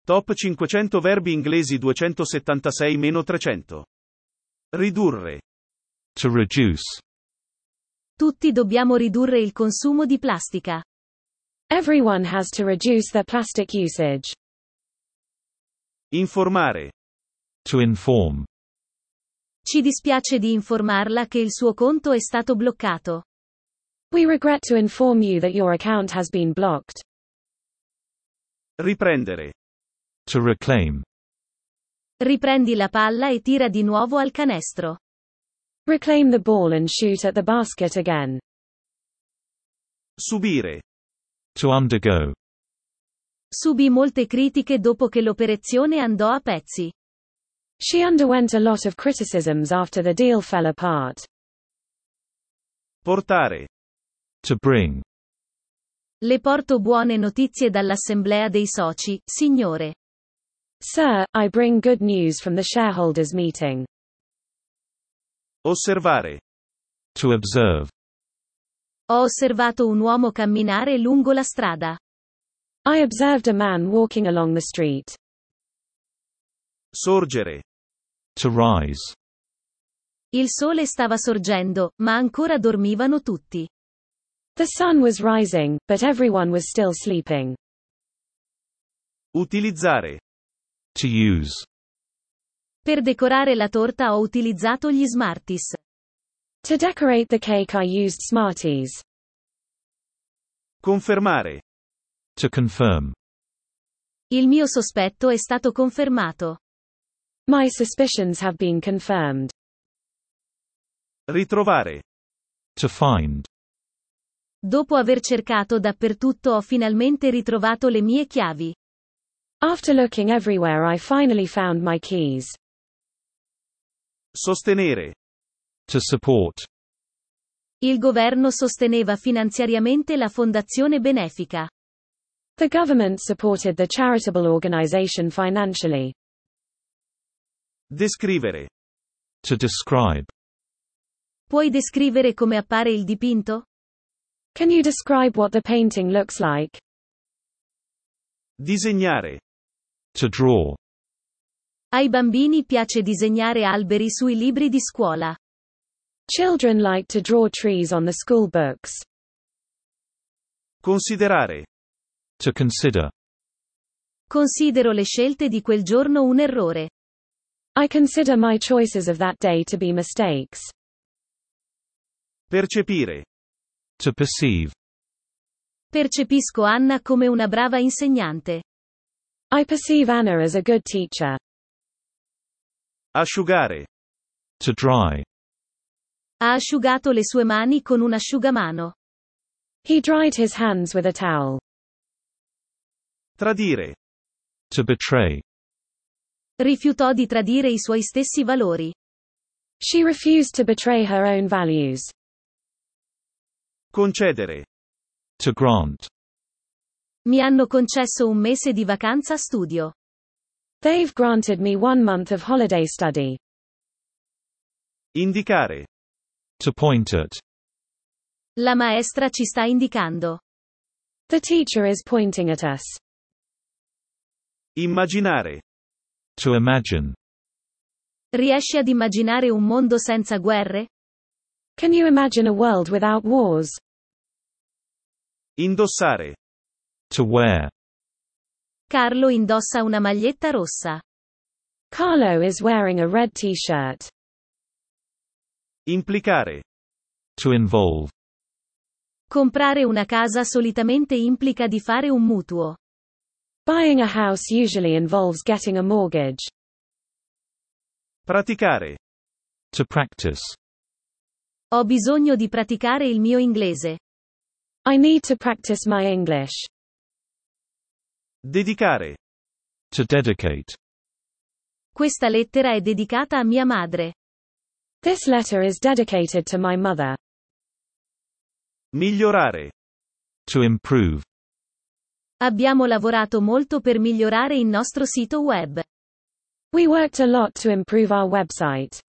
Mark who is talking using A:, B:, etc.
A: Top 500 verbi inglesi 276-300. Ridurre.
B: To reduce.
C: Tutti dobbiamo ridurre il consumo di plastica.
D: Everyone has to reduce their plastic usage.
A: Informare.
B: To inform.
C: Ci dispiace di informarla che il suo conto è stato bloccato.
D: We regret to inform you that your account has been blocked.
A: Riprendere.
B: To reclaim.
C: Riprendi la palla e tira di nuovo al canestro.
D: Reclaim the ball and shoot at the basket again.
A: Subire.
B: To undergo.
C: Subì molte critiche dopo che l'operazione andò a pezzi.
D: She underwent a lot of criticisms after the deal fell apart.
A: Portare.
B: To bring.
C: Le porto buone notizie dall'assemblea dei soci, signore.
D: Sir, I bring good news from the shareholders meeting.
A: Osservare.
B: To observe.
C: Ho osservato un uomo camminare lungo la strada.
D: I observed a man walking along the street.
A: Sorgere.
B: To rise.
C: Il sole stava sorgendo, ma ancora dormivano tutti.
D: The sun was rising, but everyone was still sleeping.
A: Utilizzare.
B: To use.
C: Per decorare la torta ho utilizzato gli Smarties.
D: To decorate the cake I used Smarties.
A: Confermare.
B: To confirm.
C: Il mio sospetto è stato confermato.
D: My suspicions have been confirmed.
A: Ritrovare.
B: To find.
C: Dopo aver cercato dappertutto ho finalmente ritrovato le mie chiavi.
D: After looking everywhere I finally found my keys.
A: Sostenere.
B: To support.
C: Il governo sosteneva finanziariamente la fondazione benefica.
D: The government supported the charitable organization financially.
A: Descrivere.
B: To describe.
C: Puoi descrivere come appare il dipinto?
D: Can you describe what the painting looks like?
A: Disegnare.
B: To draw.
C: Ai bambini piace disegnare alberi sui libri di scuola.
D: Children like to draw trees on the school books.
A: Considerare.
B: To consider.
C: Considero le scelte di quel giorno un errore.
D: I consider my choices of that day to be mistakes.
A: Percepire.
B: To perceive.
C: Percepisco Anna come una brava insegnante.
D: I perceive Anna as a good teacher.
A: Asciugare.
B: To dry.
C: Ha asciugato le sue mani con un asciugamano.
D: He dried his hands with a towel.
A: Tradire.
B: To betray.
C: Rifiutò di tradire i suoi stessi valori.
D: She refused to betray her own values.
A: Concedere.
B: To grant.
C: Mi hanno concesso un mese di vacanza studio.
D: They've granted me 1 month of holiday study.
A: Indicare.
B: To point at.
C: La maestra ci sta indicando.
D: The teacher is pointing at us.
A: Immaginare.
B: To imagine.
C: Riesci ad immaginare un mondo senza guerre?
D: Can you imagine a world without wars?
A: Indossare.
B: To wear.
C: Carlo indossa una maglietta rossa.
D: Carlo is wearing a red t-shirt.
A: Implicare.
B: To involve.
C: Comprare una casa solitamente implica di fare un mutuo.
D: Buying a house usually involves getting a mortgage.
A: Praticare.
B: To practice.
C: Ho bisogno di praticare il mio inglese.
D: I need to practice my English.
A: Dedicare.
B: To dedicate.
C: Questa lettera è dedicata a mia madre.
D: This letter is dedicated to my mother.
A: Migliorare.
B: To improve.
C: Abbiamo lavorato molto per migliorare il nostro sito web.
D: We worked a lot to improve our website.